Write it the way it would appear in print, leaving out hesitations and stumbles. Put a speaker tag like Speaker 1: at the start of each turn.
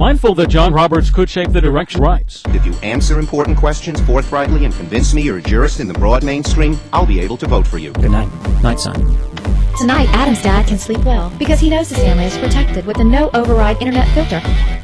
Speaker 1: mindful that John Roberts could shape the direction rights.
Speaker 2: If you answer important questions forthrightly and convince me you're a jurist in the broad mainstream, I'll be able to vote for you.
Speaker 3: Good night. Night, son.
Speaker 4: Tonight, Adam's dad can sleep well because he knows his family is protected with a no-override internet filter.